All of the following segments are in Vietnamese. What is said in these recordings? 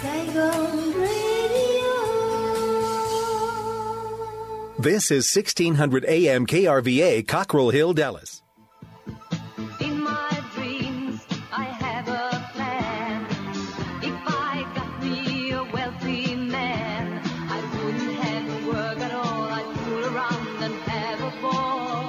Saigon Radio. This is 1600 AM KRVA, Cockrell Hill, Dallas. In my dreams, I have a plan. If I got me a wealthy man, I wouldn't have to work at all. I'd fool around and have a ball.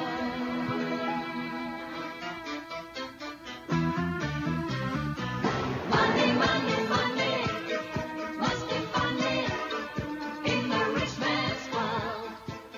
Money, money, money, must be funny in the rich man's world.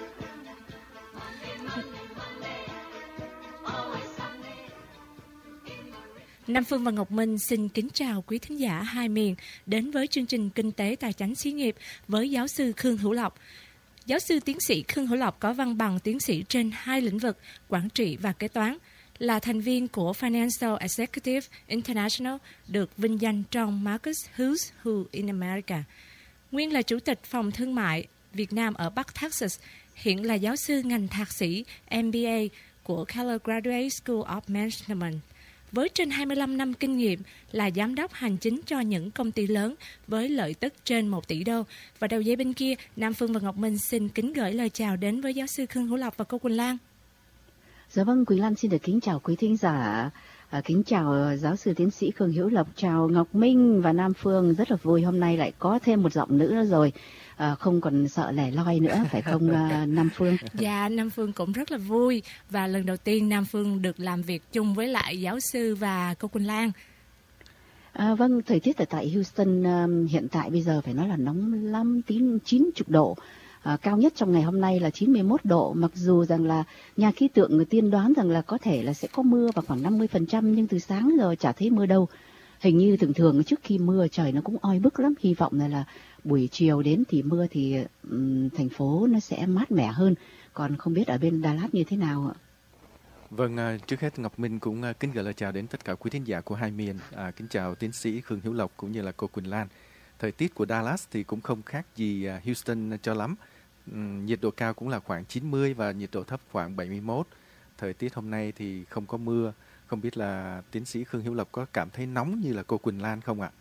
Nam Phương và Ngọc Minh xin kính chào quý thính giả hai miền đến với chương trình Kinh tế Tài chánh xí nghiệp với giáo sư Khương Hữu Lộc. Giáo sư tiến sĩ Khương Hữu Lộc có văn bằng tiến sĩ trên hai lĩnh vực quản trị và kế toán, là thành viên của Financial Executive International, được vinh danh trong Marcus Who's Who in America. Nguyên là chủ tịch phòng thương mại Việt Nam ở Bắc Texas, hiện là giáo sư ngành thạc sĩ MBA của Keller Graduate School of Management. Với trên 25 năm kinh nghiệm là giám đốc hành chính cho những công ty lớn với lợi tức trên 1 tỷ đô. Và đầu dây bên kia, Nam Phương và Ngọc Minh xin kính gửi lời chào đến với giáo sư Khương Hữu Lộc và cô Quỳnh Lan. Dạ vâng, Quỳnh Lan xin được kính chào quý thính giả, kính chào giáo sư tiến sĩ Khương Hữu Lộc, chào Ngọc Minh và Nam Phương. Rất là vui hôm nay lại có thêm một giọng nữ nữa rồi, không còn sợ lẻ loi nữa, phải không Nam Phương? Dạ, Nam Phương cũng rất là vui và lần đầu tiên Nam Phương được làm việc chung với lại giáo sư và cô Quỳnh Lan. Vâng, thời tiết ở tại Houston hiện tại bây giờ phải nói là nóng lắm, 90 độ. Cao nhất trong ngày hôm nay là 91 độ, mặc dù rằng là nhà khí tượng người tiên đoán rằng là có thể là sẽ có mưa vào khoảng 50%, nhưng từ sáng giờ chả thấy mưa đâu. Hình như thường trước khi mưa trời nó cũng oi bức lắm, hy vọng là buổi chiều đến thì mưa thì thành phố nó sẽ mát mẻ hơn. Còn không biết ở bên Đà Lạt như thế nào ạ? Vâng, trước hết Ngọc Minh cũng kính gửi lời chào đến tất cả quý thính giả của hai miền. Kính chào tiến sĩ Khương Hữu Lộc cũng như là cô Quỳnh Lan. Thời tiết của Dallas thì cũng không khác gì Houston cho lắm. Nhiệt độ cao cũng là khoảng 90 và nhiệt độ thấp khoảng 71. Thời tiết hôm nay thì không có mưa. Không biết là tiến sĩ Khương Hữu Lộc có cảm thấy nóng như là cô Quỳnh Lan không ạ?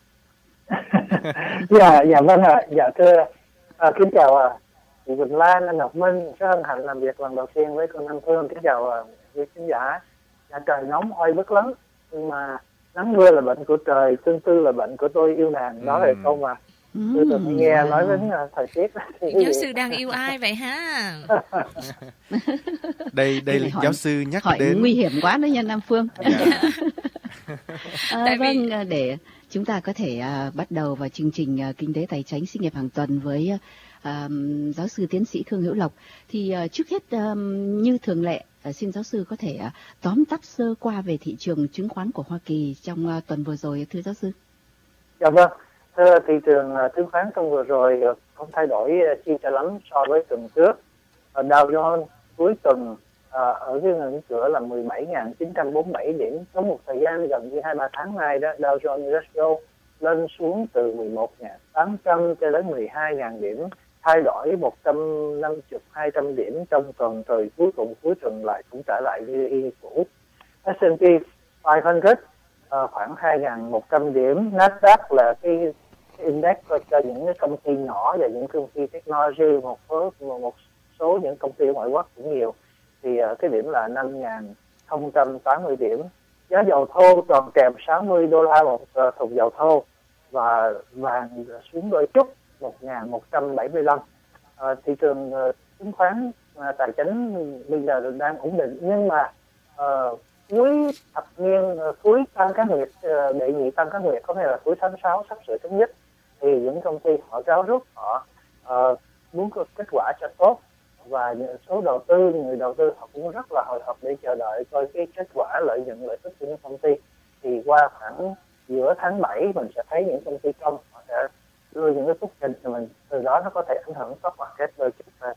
Dạ vâng ạ. Dạ thưa, kính chào chị Quỳnh Lan, anh Ngọc Minh. Rất hân hạnh làm việc lần đầu tiên với cô Nam Phương. Kính chào quý khán giả. Dạ, trời nóng oi bức lắm, nhưng mà nắng mưa là bệnh của trời, tương tư là bệnh của tôi yêu nàng. Đó là câu mà tôi từng nghe nói đến thời tiết. Giáo sư đang yêu ai vậy ha? Đây là giáo sư nhắc hỏi đến nguy hiểm quá đó nha Nam Phương. Tại vì... Vâng, để chúng ta có thể bắt đầu vào chương trình Kinh tế Tài chánh xí nghiệp hàng tuần với giáo sư tiến sĩ Khương Hữu Lộc. Thì trước hết như thường lệ, xin giáo sư có thể tóm tắt sơ qua về thị trường chứng khoán của Hoa Kỳ trong tuần vừa rồi, thưa giáo sư. Dạ vâng, thưa, thị trường chứng khoán trong vừa rồi không thay đổi chi cho lắm so với tuần trước. Dow Jones cuối tuần ở cái ngưỡng cửa là 17.947 điểm. Có một thời gian gần như 2-3 tháng nay đó, Dow Jones Industrial lên xuống từ 11.800 cho đến 12.000 điểm, thay đổi 150-200 điểm trong tuần, rồi cuối tuần lại cũng trở lại như cũ. S&P 500 khoảng 2.100 điểm. Nasdaq là cái index cho những cái công ty nhỏ và những công ty technology, một số những công ty ở ngoại quốc cũng nhiều, thì cái điểm là 5.080 điểm. Giá dầu thô còn kèm 60 đô la một thùng dầu thô, và vàng xuống đôi chút 1.175. Thị trường chứng khoán tài chính bây giờ đang ổn định, nhưng mà cuối thập niên, cuối tăng các nguyệt, đệ nhị tăng các nguyệt, có nghĩa là cuối tháng 6 sắp sửa chấm dứt, thì những công ty họ ráo rút, họ muốn có kết quả cho tốt, và số đầu tư, người đầu tư họ cũng rất là hồi hộp để chờ đợi coi cái kết quả lợi nhuận lợi tức của những công ty. Thì qua khoảng giữa tháng 7 mình sẽ thấy những công ty công họ sẽ đưa những cái phúc trình cho mình, từ đó nó có thể ảnh hưởng stock market với chúng ta.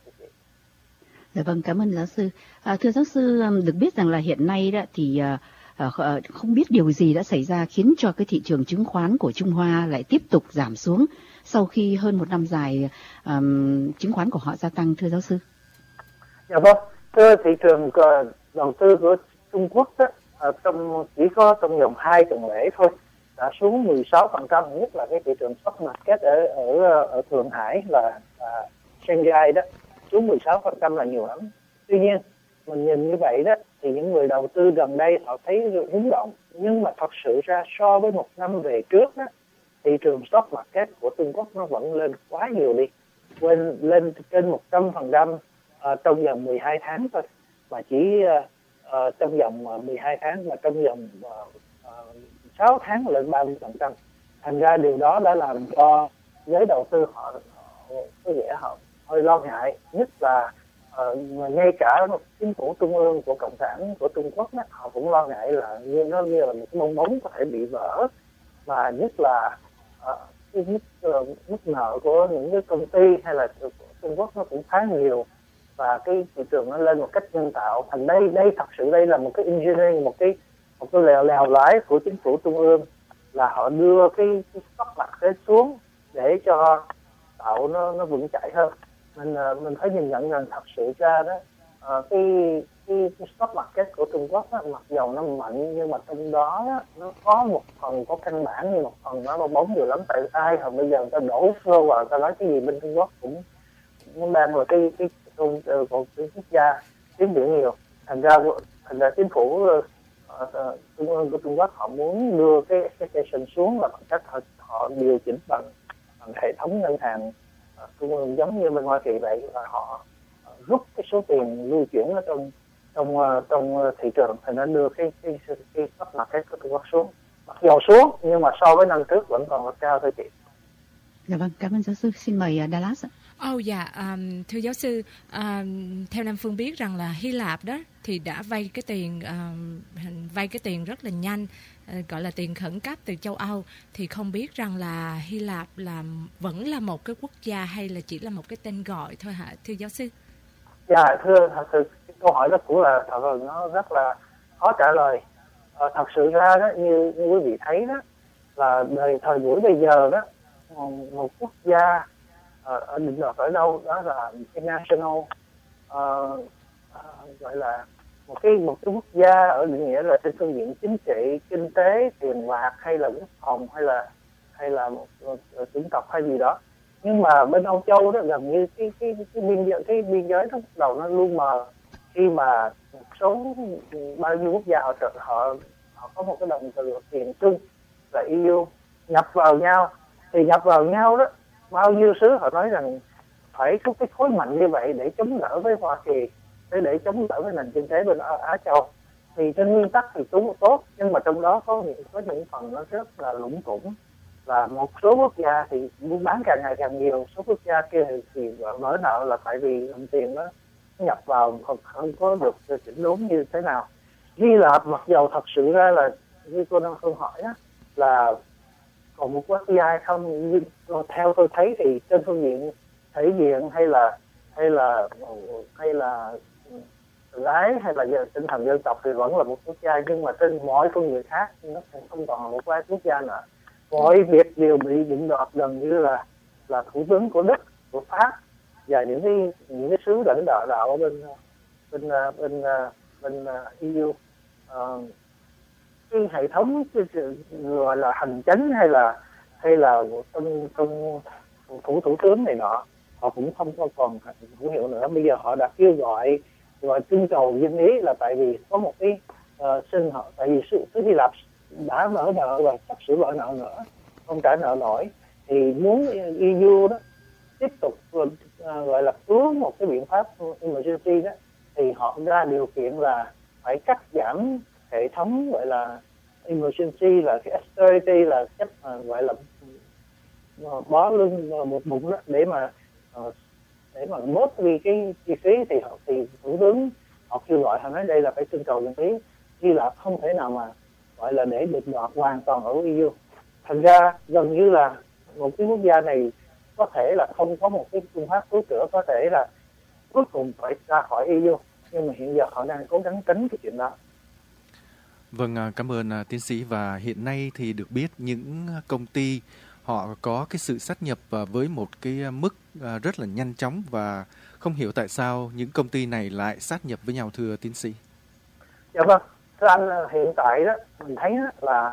Dạ vâng, cảm ơn giáo sư. Thưa giáo sư, được biết rằng là hiện nay đó thì không biết điều gì đã xảy ra khiến cho cái thị trường chứng khoán của Trung Hoa lại tiếp tục giảm xuống sau khi hơn một năm dài chứng khoán của họ gia tăng, thưa giáo sư. Dạ vâng, thưa, thị trường đầu tư của Trung Quốc đó, chỉ có trong vòng 2 tuần lễ thôi đã xuống 16%, nhất là cái thị trường stock market ở Thượng Hải là Shanghai đó, xuống 16% là nhiều lắm. Tuy nhiên mình nhìn như vậy đó thì những người đầu tư gần đây họ thấy rung động, nhưng mà thật sự ra so với một năm về trước đó, thị trường stock market của Trung Quốc nó vẫn lên quá nhiều đi, lên trên 100% trong vòng 12 tháng thôi, mà chỉ trong vòng 12 tháng, mà trong vòng 6 tháng lên 30%. Thành ra điều đó đã làm cho giới đầu tư họ có vẻ họ hơi lo ngại, nhất là ngay cả chính phủ trung ương của Cộng sản của Trung Quốc đó, họ cũng lo ngại là nó như là một cái bong bóng có thể bị vỡ, và nhất là cái mức nợ của những cái công ty hay là của Trung Quốc nó cũng khá nhiều, và cái thị trường nó lên một cách nhân tạo. Thành đây thật sự đây là một cái engineering, một cái lèo lái của chính phủ trung ương, là họ đưa cái stock market xuống để cho tạo nó vững chãi hơn. Mình phải nhìn nhận rằng thật sự ra đó cái stock market của Trung Quốc đó, mặc dầu nó mạnh nhưng mà trong đó nó có một phần có căn bản, nhưng một phần nó bóng nhiều lắm. Tại ai hồi bây giờ người ta đổ xô vào, ta nói cái gì bên Trung Quốc cũng đang là cái quốc gia tiến triển nhiều. Thành ra chính phủ trung ương của Trung Quốc họ muốn đưa cái expectation xuống là bằng cách họ điều chỉnh bằng hệ thống ngân hàng trung ương giống như bên Hoa Kỳ vậy, và họ rút cái số tiền lưu chuyển ở trong thị trường, thì nó đưa cái stock market của Trung Quốc xuống. Mặc dầu xuống nhưng mà so với năm trước vẫn còn là cao thôi chị. Dạ vâng, cảm ơn giáo sư. Xin mời Dallas ạ. Thưa giáo sư, theo Nam Phương biết rằng là Hy Lạp đó thì đã vay cái tiền rất là nhanh, gọi là tiền khẩn cấp từ châu Âu, thì không biết rằng là Hy Lạp vẫn là một cái quốc gia hay là chỉ là một cái tên gọi thôi hả thưa giáo sư? Dạ thưa, thật sự cái câu hỏi đó cũng là nó rất là khó trả lời. Thật sự ra đó như quý vị thấy đó, là thời buổi bây giờ đó, một quốc gia ở định đoạt ở đâu đó là cái national, gọi là một cái quốc gia ở định nghĩa là trên phương diện chính trị, kinh tế, tiền bạc, hay là quốc phòng, hay là một chủng tộc hay gì đó. Nhưng mà bên Âu Châu đó gần như cái biên giới đó bắt đầu nó luôn mờ, khi mà một số bao nhiêu quốc gia họ có một cái đồng từ tiền chung là EU nhập vào nhau đó, bao nhiêu xứ họ nói rằng phải có cái khối mạnh như vậy để chống đỡ với Hoa Kỳ, để chống đỡ với nền kinh tế bên Á Châu. Thì trên nguyên tắc thì chúng tốt, nhưng mà trong đó có những phần nó rất là lủng củng, và một số quốc gia thì buôn bán càng ngày càng nhiều, số quốc gia kia thì vỡ nợ là tại vì đồng tiền đó nhập vào không có được chỉnh đốn như thế nào. Hy Lạp mặc dầu thật sự ra là như cô Nam Phương hỏi á, là còn một quốc gia hay không, nhưng theo tôi thấy thì trên phương diện thể diện hay là tự ái hay là tinh thần dân tộc thì vẫn là một quốc gia, nhưng mà trên mọi phương diện khác nó không còn là một quốc gia nữa. Mọi việc đều bị định đoạt gần như là thủ tướng của Đức, của Pháp và những cái sứ lãnh đạo ở bên EU. Cái hệ thống gọi là hành chánh hay là trong thủ tướng này nọ, họ cũng không có còn hữu hiệu nữa. Bây giờ họ đã kêu gọi trưng cầu dân ý, là tại vì có một cái xin họ, tại vì xứ Hy Lạp đã vỡ nợ và sắp sửa vỡ nợ nữa, không trả nợ nổi, thì muốn EU đó tiếp tục gọi là cứu một cái biện pháp emergency đó, thì họ ra điều kiện là phải cắt giảm hệ thống gọi là emergency, là cái austerity, là cách gọi là bó lưng một bụng đó, để mà bớt đi cái chi phí. Thì thủ tướng họ kêu gọi, họ nói đây là phải trưng cầu dân ý. Hy Lạp không thể nào mà gọi là để định đoạt hoàn toàn ở EU. Thành ra gần như là một cái quốc gia này có thể là không có một cái phương pháp cứu chữa, có thể là cuối cùng phải ra khỏi EU, nhưng mà hiện giờ họ đang cố gắng tránh cái chuyện đó. Vâng, cảm ơn tiến sĩ. Và hiện nay thì được biết những công ty họ có cái sự sát nhập với một cái mức rất là nhanh chóng, và không hiểu tại sao những công ty này lại sát nhập với nhau, thưa tiến sĩ. Dạ vâng, thưa anh, hiện tại đó mình thấy đó là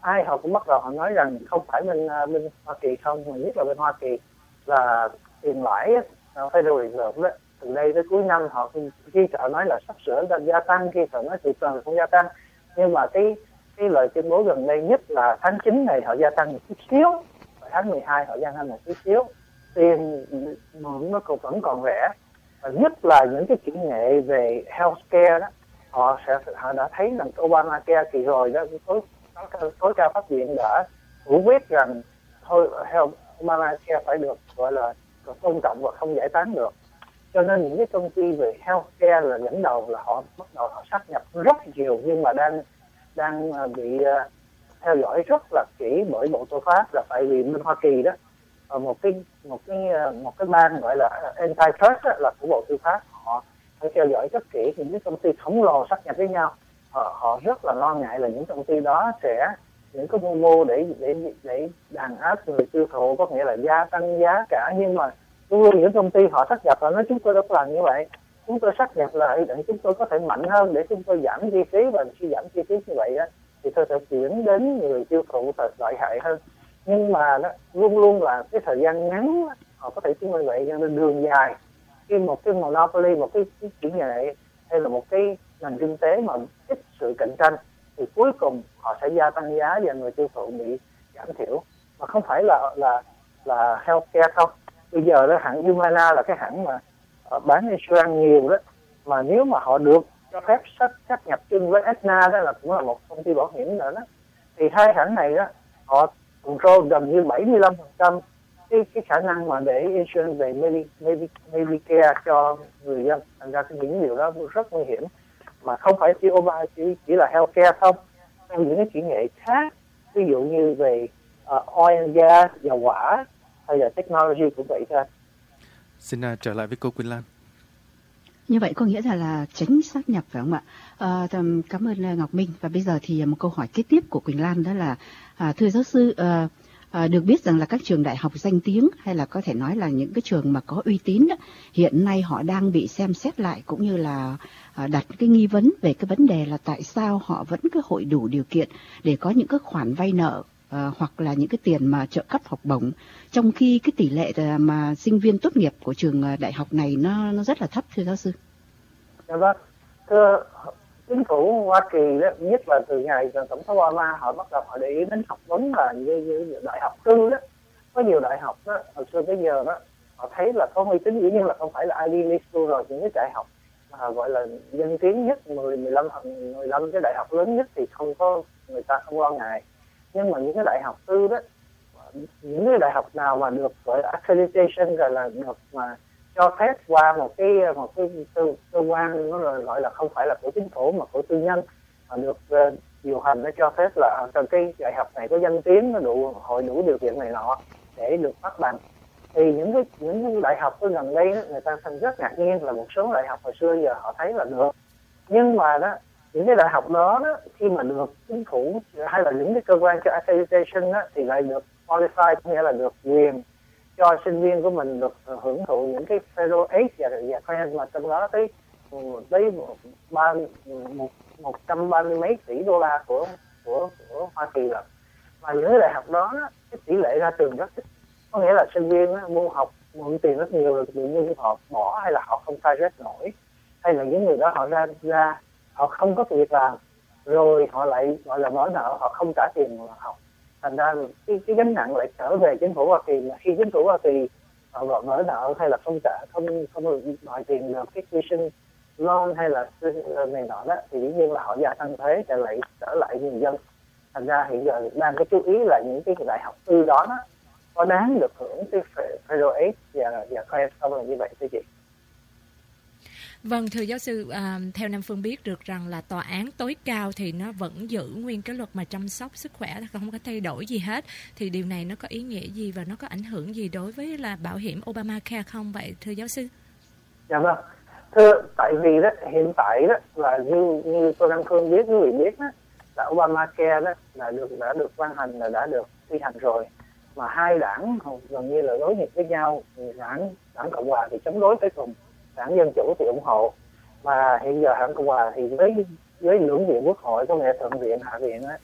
ai họ cũng bắt đầu họ nói rằng không phải bên Hoa Kỳ không, mà nhất là bên Hoa Kỳ là tiền lãi Federal Reserve đó, từ đây tới cuối năm họ khi họ nói là sắp sửa gia tăng, khi họ nói từ từ không gia tăng, nhưng mà cái lời tuyên bố gần đây nhất là tháng 9 này họ gia tăng một chút xíu, và tháng 12 họ gia tăng một chút xíu, tiền mượn nó vẫn còn rẻ, và nhất là những cái kỹ nghệ về healthcare đó, họ đã thấy rằng Obamacare kỳ rồi đó, tối cao pháp viện đã phủ quyết rằng thôi Obamacare phải được gọi là tôn trọng và không giải tán được. Cho nên những cái công ty về healthcare là dẫn đầu là họ bắt đầu họ sát nhập rất nhiều, nhưng mà đang bị theo dõi rất là kỹ bởi Bộ Tư pháp, là tại vì bên Hoa Kỳ đó một cái ban gọi là antitrust là của Bộ Tư pháp, họ phải theo dõi rất kỹ những cái công ty khổng lồ sát nhập với nhau. Họ rất là lo ngại là những công ty đó sẽ những cái mưu mô để đàn áp người tiêu thụ, có nghĩa là gia tăng giá cả, nhưng mà luôn luôn những công ty họ sát nhập là nói chúng tôi đâu có làm như vậy, chúng tôi sát nhập lại để chúng tôi có thể mạnh hơn, để chúng tôi giảm chi phí, và khi giảm chi phí như vậy á thì tôi sẽ chuyển đến người tiêu thụ lợi hại hơn. Nhưng mà đó, luôn luôn là cái thời gian ngắn họ có thể chứng minh vậy, cho nên đường dài khi một cái monopoly, một cái kỹ nghệ hay là một cái nền kinh tế mà ít sự cạnh tranh thì cuối cùng họ sẽ gia tăng giá và người tiêu thụ bị giảm thiểu. Mà không phải là healthcare không. Bây giờ đó hãng Humana là cái hãng mà bán insurance nhiều đó, mà nếu mà họ được cho phép sát nhập chung với Aetna, đó là cũng là một công ty bảo hiểm nữa đó, thì hai hãng này đó họ control gần như 75% cái khả năng mà để insurance về Medicare cho người dân. Thành ra những điều đó rất nguy hiểm, mà không phải chỉ là healthcare không, trong những cái kỹ nghệ khác, ví dụ như về oil and gas, dầu hỏa hay là technology cũng vậy thôi. Xin trở lại với cô Quỳnh Lan. Như vậy có nghĩa là tránh sát nhập phải không ạ? Cảm ơn Ngọc Minh. Và bây giờ thì một câu hỏi kế tiếp của Quỳnh Lan đó là thưa giáo sư, được biết rằng là các trường đại học danh tiếng hay là có thể nói là những cái trường mà có uy tín đó, hiện nay họ đang bị xem xét lại, cũng như là đặt cái nghi vấn về cái vấn đề là tại sao họ vẫn cứ hội đủ điều kiện để có những cái khoản vay nợ hoặc là những cái tiền mà trợ cấp học bổng, trong khi cái tỷ lệ mà sinh viên tốt nghiệp của trường đại học này nó rất là thấp, thưa giáo sư. Dạ vâng, thưa chính phủ Hoa Kỳ đó, nhất là từ ngày tổng thống Obama họ bắt đầu họ để ý đến học vấn là như đại học tư đó. Có nhiều đại học đó hồi xưa tới giờ đó họ thấy là có uy tín, dĩ nhiên là không phải là Ivy League school rồi, những cái đại học mà gọi là danh tiếng nhất, 15 cái đại học lớn nhất thì không có, người ta không lo ngại. Nhưng mà những cái đại học tư đó, những cái đại học nào mà được gọi là accreditation, rồi là được mà cho phép qua một cái cơ quan nó gọi là không phải là của chính phủ mà của tư nhân, mà được điều hành, nó cho phép là cái đại học này có danh tiếng, nó đủ điều kiện này nọ để được phát bằng. Thì những cái đại học ở gần đây đó, người ta rất ngạc nhiên là một số đại học hồi xưa giờ họ thấy là được, nhưng mà đó những cái đại học đó khi mà được chính phủ hay là những cái cơ quan cho accreditation đó, thì lại được qualify, nghĩa là được quyền cho sinh viên của mình được hưởng thụ những cái federal aid và grant, mà trong đó tới 130 mấy tỷ đô la của Hoa Kỳ rồi. Mà những cái đại học đó cái tỷ lệ ra trường rất ít, có nghĩa là sinh viên mượn tiền rất nhiều rồi, tự nhiên họ bỏ hay là họ không khai rét nổi, hay là những người đó họ ra họ không có việc làm, rồi họ lại gọi là vỡ nợ, họ không trả tiền mà học. Thành ra cái gánh nặng lại trở về chính phủ Hoa Kỳ, mà khi chính phủ Hoa Kỳ họ vỡ nợ hay là không trả, không đòi tiền được cái tuition loan hay là này nọ đó, thì dĩ nhiên là họ gia tăng thuế trở lại người dân. Thành ra hiện giờ đang có chú ý là những cái đại học tư đó có đáng được hưởng cái federal aid và grant không, là như vậy thưa chị. Vâng, thưa giáo sư, theo Nam Phương biết được rằng là tòa án tối cao thì nó vẫn giữ nguyên cái luật mà chăm sóc sức khỏe, không có thay đổi gì hết. Thì điều này nó có ý nghĩa gì và nó có ảnh hưởng gì đối với là bảo hiểm Obamacare không vậy thưa giáo sư? Dạ vâng, thưa, tại vì đó hiện tại đó là như tôi Nam Phương biết, quý vị biết đó, là Obamacare đó là đã được ban hành, là đã được thi hành rồi, mà hai đảng gần như là đối nghịch với nhau. Đảng Cộng hòa thì chống đối tới cùng, đảng Dân Chủ thì ủng hộ. Mà hiện giờ đảng Cộng hòa thì với lưỡng viện quốc hội, có nghĩa thượng viện hạ viện á,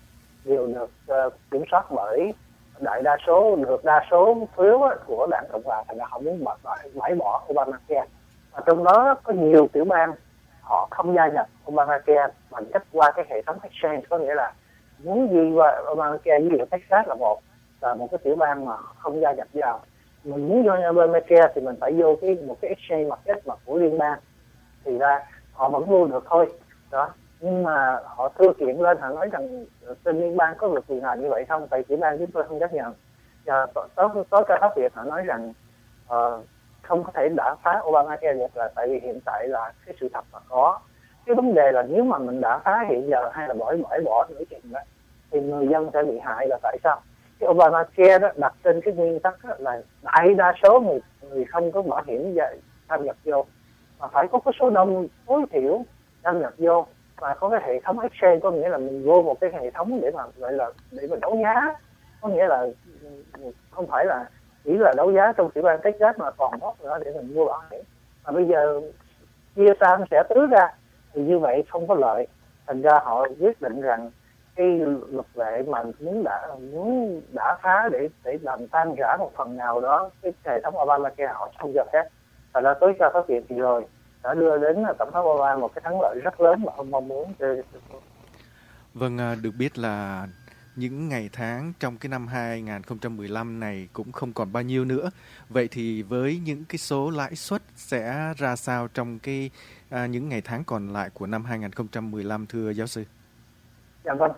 đều được kiểm soát bởi đa số phiếu của đảng Cộng hòa, thành ra họ muốn bãi bỏ Obamacare. Và trong đó có nhiều tiểu bang họ không gia nhập Obamacare bằng cách qua cái hệ thống exchange, có nghĩa là muốn đi qua Obamacare, ví dụ Texas là một cái tiểu bang mà không gia nhập vào. Mình muốn vô Obamacare thì mình phải vô một cái exchange market mà của liên bang, thì ra họ vẫn mua được thôi đó. Nhưng mà họ thư kiện lên, họ nói rằng trên liên bang có được quyền làm như vậy không, tại tiểu bang chúng tôi không chấp nhận. Và tối cao pháp viện họ nói rằng không có thể đả phá Obamacare được, là tại vì hiện tại là cái sự thật là có. Cái vấn đề là nếu mà mình đã phá hiện giờ hay là bãi bỏ nửa chừng đó, thì người dân sẽ bị hại. Là tại sao? Cái Obamacare đó đặt trên cái nguyên tắc đó là đại đa số người không có bảo hiểm tham nhập vô, mà phải có cái số đông tối thiểu tham nhập vô, và có cái hệ thống exchange, có nghĩa là mình vô một cái hệ thống để mà gọi là để mà đấu giá, có nghĩa là không phải là chỉ là đấu giá trong tiểu bang Texas mà còn đó nữa để mình mua bảo hiểm. Mà bây giờ chia sang sẽ tứ ra thì như vậy không có lợi, thành ra họ quyết định rằng cái luật lệ mà muốn đả phá để làm tan rã một phần nào đó cái hệ thống Obamacare họ không cho phép. Thành ra tối cao pháp viện thì rồi đã đưa đến tổng thống Obama một cái thắng lợi rất lớn mà ông mong muốn. Vâng, được biết là những ngày tháng trong cái năm 2015 này cũng không còn bao nhiêu nữa. Vậy thì với những cái số lãi suất sẽ ra sao trong những ngày tháng còn lại của năm 2015 thưa giáo sư? Dạ vâng.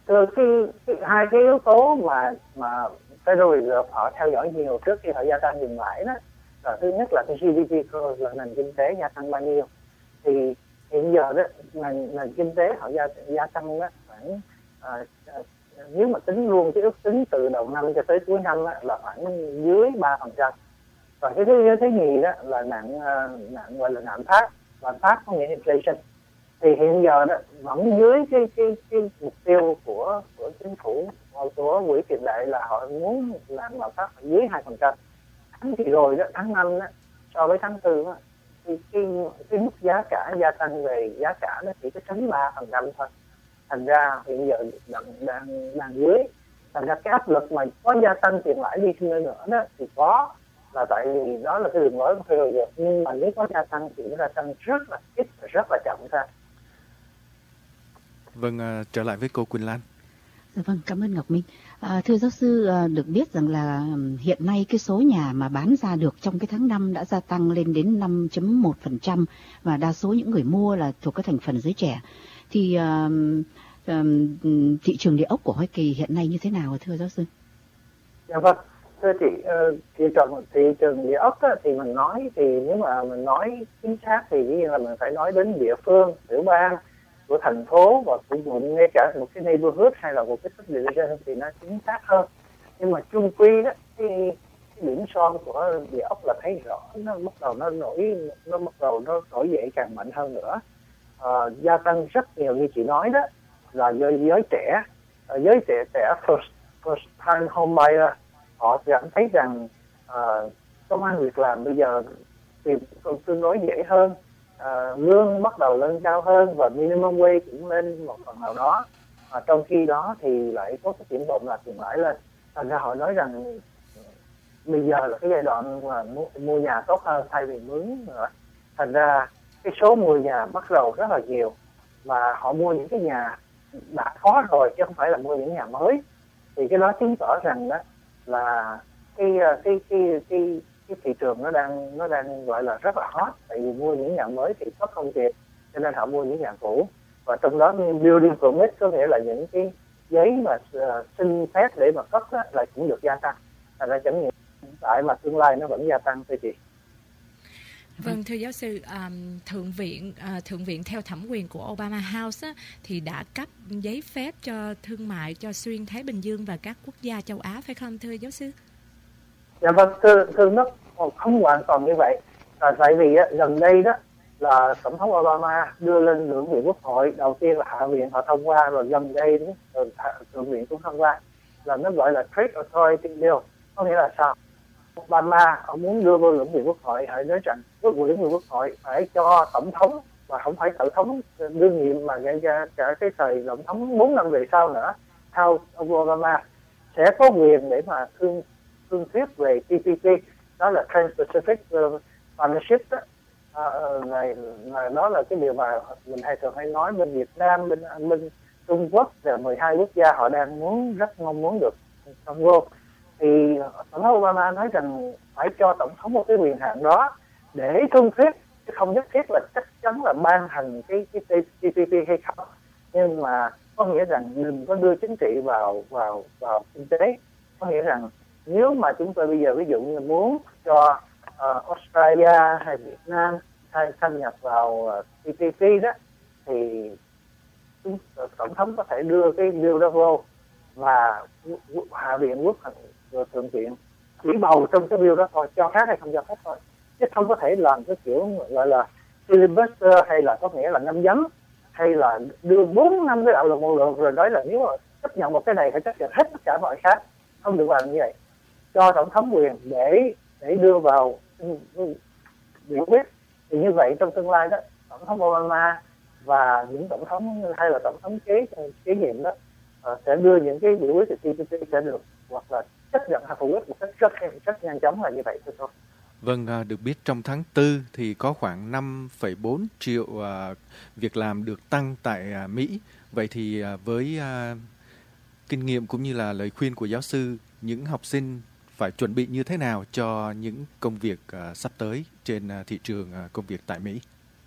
Hai cái yếu tố mà Federal Reserve họ theo dõi nhiều trước khi họ gia tăng tiền lãi đó, là thứ nhất là cái GDP growth, là nền kinh tế gia tăng bao nhiêu. Thì hiện giờ đó nền kinh tế họ gia tăng đó khoảng nếu mà tính luôn cái ước tính từ đầu năm cho tới cuối năm đó, là khoảng dưới 3%. Và cái thứ nhì đó là nạn gọi là lạm phát có nghĩa inflation. Thì hiện giờ đó vẫn dưới cái mục tiêu của chính phủ, của quỹ tiền tệ, là họ muốn làm lạm phát dưới 2%. Tháng thì rồi đó, tháng 5 đó so với tháng 4 đó, thì cái mức giá cả gia tăng về giá cả nó chỉ có 3% thôi. Thành ra hiện giờ đang dưới. Thành ra cái áp lực mà có gia tăng tiền lãi đi nữa đó thì có, là tại vì đó là cái đường lối của Federal Reserve. Nhưng mà nếu có gia tăng thì nó gia tăng rất là ít và rất là chậm thôi. Vâng, trở lại với cô Quỳnh Lan. Dạ vâng, cảm ơn Ngọc Minh. Thưa giáo sư, được biết rằng là hiện nay cái số nhà mà bán ra được trong cái tháng 5 đã gia tăng lên đến 5.1%, và đa số những người mua là thuộc cái thành phần giới trẻ. Thì thị trường địa ốc của Hoa Kỳ hiện nay như thế nào thưa giáo sư? Dạ vâng, thưa chị, thị trường địa ốc thì mình nói, thì nếu mà mình nói chính xác thì dĩ nhiên là mình phải nói đến địa phương, tiểu bang, của thành phố và của quận, ngay cả một cái neighborhood hay là một cái subdivision thì nó chính xác hơn. Nhưng mà chung quy đó, cái điểm son của địa ốc là thấy rõ nó bắt đầu nó nổi dậy càng mạnh hơn nữa. Gia tăng rất nhiều như chị nói đó, là giới trẻ first time home buyer, họ cảm thấy rằng công ăn việc làm bây giờ tìm tương đối dễ hơn, lương bắt đầu lên cao hơn và minimum wage cũng lên một phần nào đó. Trong khi đó thì lại có cái triển vọng là tiền lãi lên. Thành ra họ nói rằng bây giờ là cái giai đoạn mà mua nhà tốt hơn thay vì mướn nữa. Thành ra cái số mua nhà bắt đầu rất là nhiều, và họ mua những cái nhà đã có rồi chứ không phải là mua những nhà mới. Thì cái đó chứng tỏ rằng đó là cái thị trường nó đang gọi là rất là hot, tại vì mua những nhà mới thì có không kịp, cho nên họ mua những nhà cũ. Và trong đó building permit có nghĩa là những cái giấy mà xin phép để mà cấp đó, là cũng được gia tăng. Thành ra chẳng những hiện tại mà tương lai nó vẫn gia tăng thưa chị. Vâng, thưa giáo sư, Thượng viện theo thẩm quyền của Obama House thì đã cấp giấy phép cho thương mại cho xuyên Thái Bình Dương và các quốc gia châu Á, phải không thưa giáo sư? Dạ vâng, thưa nó không hoàn toàn như vậy. Tại vì gần đây đó là tổng thống Obama đưa lên Thượng viện Quốc hội, đầu tiên là Hạ viện họ thông qua, rồi gần đây Thượng viện cũng thông qua, là nó gọi là Trade Authority Bill. Có nghĩa là sao? Obama ông muốn đưa vô Thượng viện Quốc hội, hãy nói rằng Thượng viện Quốc hội phải cho tổng thống, và không phải tổng thống đương nhiệm mà gây ra cả cái thời tổng thống 4 năm về sau nữa, House ông Obama sẽ có quyền để mà thương thuyết về TPP, đó là Trans-Pacific Partnership đó. Đó là cái điều mà mình thường hay nói bên Việt Nam, bên Trung Quốc và 12 quốc gia họ đang rất mong muốn được thông vô. Thì tổng thống Obama nói rằng phải cho tổng thống một cái quyền hạn đó để thương thuyết, chứ không nhất thiết là chắc chắn là ban hành cái TPP hay không, nhưng mà có nghĩa rằng đừng có đưa chính trị vào kinh tế. Có nghĩa rằng nếu mà chúng tôi bây giờ ví dụ như muốn cho Australia hay Việt Nam hay tham nhập vào TPP đó, thì tổng thống có thể đưa cái bill đó vô và Hạ viện Quốc hội rồi Thượng viện chỉ bầu trong cái bill đó thôi, cho phép hay không cho phép thôi, chứ không có thể làm cái kiểu gọi là filibuster, hay là có nghĩa là ngâm vấn, hay là đưa 4 năm cái đạo luật một lượt rồi nói là nếu mà chấp nhận một cái này phải chấp nhận hết tất cả mọi khác, không được làm như vậy. Cho tổng thống quyền để đưa vào biểu quyết, thì như vậy trong tương lai đó tổng thống Obama và những tổng thống hay là tổng thống kế nhiệm đó sẽ đưa những cái biểu quyết từ TPP sẽ được hoặc là chấp nhận hay phủ quyết một cách rất nhanh chóng, là như vậy thôi. Vâng, được biết trong tháng 4 thì có khoảng 5,4 triệu việc làm được tăng tại Mỹ. Vậy thì với kinh nghiệm cũng như là lời khuyên của giáo sư, những học sinh phải chuẩn bị như thế nào cho những công việc sắp tới trên thị trường công việc tại Mỹ?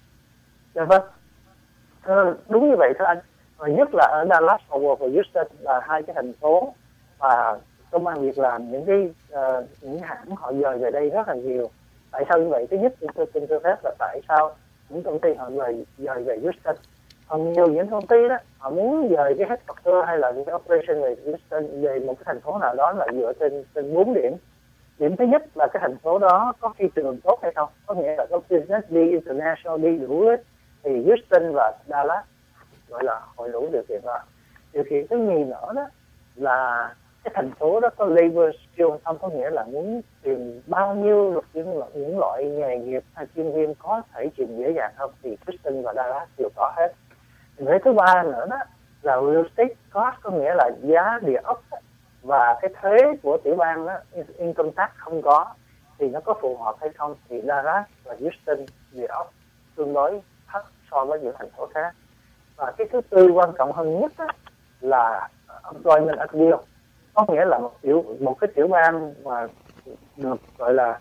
Dạ vâng, đúng như vậy thưa anh. Và nhất là ở Dallas và Houston là hai cái thành phố và công ăn việc làm, những hãng họ dời về đây rất là nhiều. Tại sao như vậy? Thứ nhất, tôi xin cho phép là tại sao những công ty họ dời về Houston. Còn nhiều những công ty đó họ muốn dời cái headquarter hay là những cái operation về Houston, về một cái thành phố nào đó là dựa trên 4 điểm. Điểm thứ nhất là cái thành phố đó có thị trường tốt hay không, có nghĩa là có business đi international đi đủ hết, thì Houston và Dallas gọi là hội đủ điều kiện đó. Điều kiện thứ nhì nữa đó là cái thành phố đó có labor skill không, có nghĩa là muốn tìm bao nhiêu những loại nghề nghiệp hay chuyên viên có thể tìm dễ dàng không, thì Houston và Dallas đều có hết. Cái thứ ba nữa đó là real estate cost, có nghĩa là giá địa ốc và cái thuế của tiểu bang đó, income tax không có, thì nó có phù hợp hay không, thì Dallas và Houston địa ốc tương đối thấp so với những thành phố khác. Và cái thứ tư quan trọng hơn nhất đó là employment appeal, có nghĩa là một cái tiểu bang mà được gọi là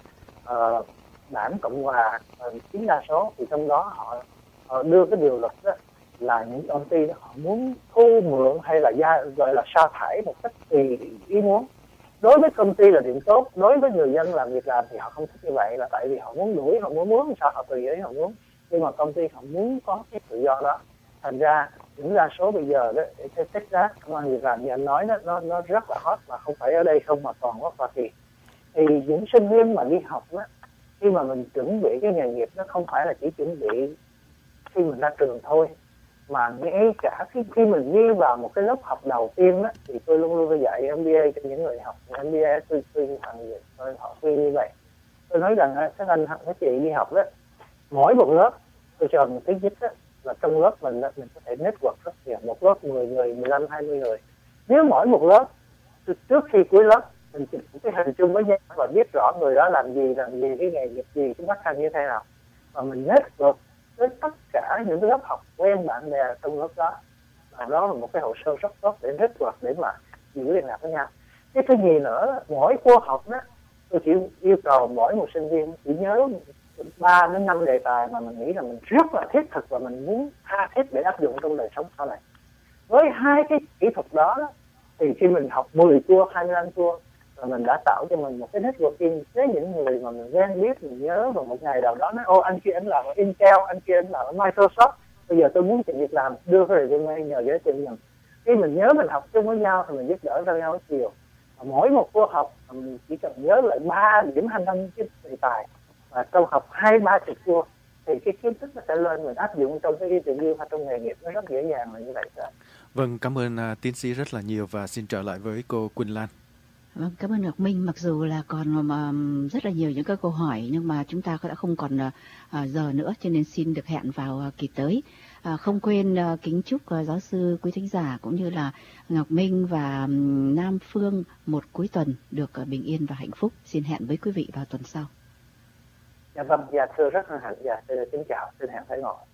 đảng Cộng hòa chiếm đa số, thì trong đó họ đưa cái điều luật đó là những công ty đó, họ muốn thu mượn hay là gọi là sa thải một cách tùy ý muốn. Đối với công ty là điểm tốt, đối với người dân làm việc làm thì họ không thích như vậy, là tại vì họ muốn đuổi, họ muốn sao họ tùy ý họ muốn, nhưng mà công ty họ muốn có cái tự do đó. Thành ra những đa số bây giờ đó, cái Texas công an việc làm như anh nói đó, nó rất là hot, mà không phải ở đây không mà toàn quốc Hoa Kỳ. Thì những sinh viên mà đi học đó, khi mà mình chuẩn bị cái nghề nghiệp, nó không phải là chỉ chuẩn bị khi mình ra trường thôi, mà ngay cả khi mình đi vào một cái lớp học đầu tiên đó, thì tôi luôn luôn dạy MBA cho những người học MBA. Tôi họ khuyên như vậy, tôi nói rằng các anh các chị đi học đó, mỗi một lớp tôi cho một cái nhất đó, là trong lớp mình có thể network rất nhiều, một lớp 10 người, 15, 20 người. Nếu mỗi một lớp trước khi cuối lớp mình chụp cái hình chung với nhau và biết rõ người đó làm gì, cái nghề nghiệp gì, cái bác hành như thế nào, và mình network với tất cả những cái lớp học quen bạn bè trong lớp đó, và đó là một cái hồ sơ rất tốt để network, để mà giữ liên lạc với nhau. Cái thứ gì nữa, mỗi khoa học đó tôi chỉ yêu cầu mỗi một sinh viên chỉ nhớ 3 đến 5 đề tài mà mình nghĩ là mình rất là thiết thực và mình muốn tha thiết để áp dụng trong đời sống sau này. Với hai cái kỹ thuật đó, thì khi mình học 10 tour, 25 tour, và mình đã tạo cho mình một cái networking với những người mà mình quen biết, mình nhớ vào một ngày nào đó nói ô anh kia anh làm ở Intel, anh kia anh làm ở Microsoft, bây giờ tôi muốn tìm việc làm, đưa cái resume nhờ giới thiệu nhận. Khi mình nhớ mình học chung với nhau thì mình giúp đỡ cho nhau nhiều. Mỗi một cô học mình chỉ cần nhớ lại 3 điểm 25 cái đề tài, và trong học 2-3 tour thì cái kiến thức nó sẽ lên, mình áp dụng trong cái interview hay trong nghề nghiệp nó rất dễ dàng là như vậy đó. Vâng, cảm ơn tiến sĩ rất là nhiều và xin trở lại với cô Quỳnh Lan. Vâng, cảm ơn Ngọc Minh. Mặc dù là còn rất là nhiều những cái câu hỏi, nhưng mà chúng ta đã không còn giờ nữa, cho nên xin được hẹn vào kỳ tới. Không quên kính chúc giáo sư, quý thính giả cũng như là Ngọc Minh và Nam Phương một cuối tuần được bình yên và hạnh phúc. Xin hẹn với quý vị vào tuần sau. Dạ vâng, dạ thưa rất hân hạnh, dạ xin chào, xin hẹn phải ngồi.